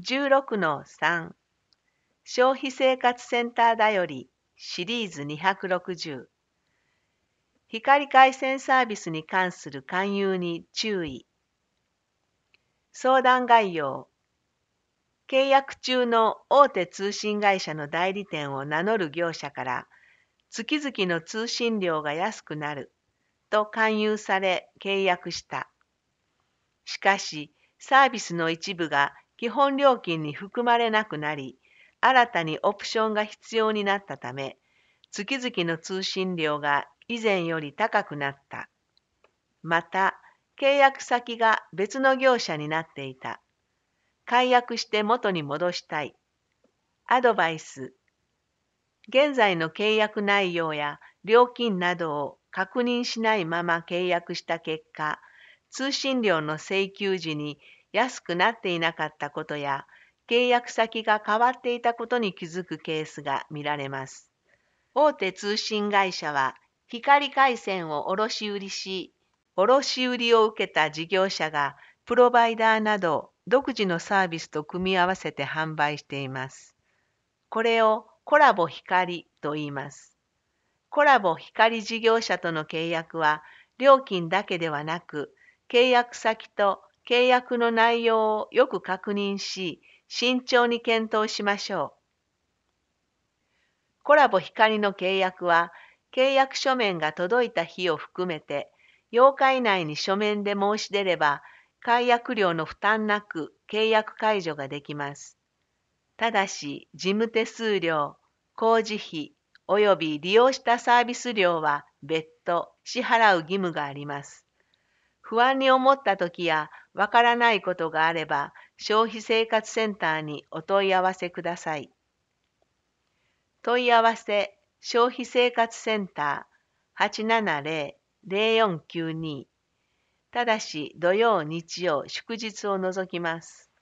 16-3 消費生活センターだよりシリーズ260光回線サービスに関する勧誘に注意。相談概要。契約中の大手通信会社の代理店を名乗る業者から月々の通信料が安くなると勧誘され契約した。しかし、サービスの一部が基本料金に含まれなくなり、新たにオプションが必要になったため、月々の通信料が以前より高くなった。また、契約先が別の業者になっていた。解約して元に戻したい。アドバイス。現在の契約内容や料金などを確認しないまま契約した結果、通信料の請求時に安くなっていなかったことや、契約先が変わっていたことに気づくケースが見られます。大手通信会社は、光回線を卸売し、卸売を受けた事業者が、プロバイダーなど独自のサービスと組み合わせて販売しています。これをコラボ光と言います。コラボ光事業者との契約は、料金だけではなく、契約先と契約の内容をよく確認し、慎重に検討しましょう。コラボ光の契約は、契約書面が届いた日を含めて、8日以内に書面で申し出れば、解約料の負担なく契約解除ができます。ただし、事務手数料、工事費、および利用したサービス料は別途支払う義務があります。不安に思ったときやわからないことがあれば、消費生活センターにお問い合わせください。問い合わせ、消費生活センター 870-0492。ただし、土曜、日曜、祝日を除きます。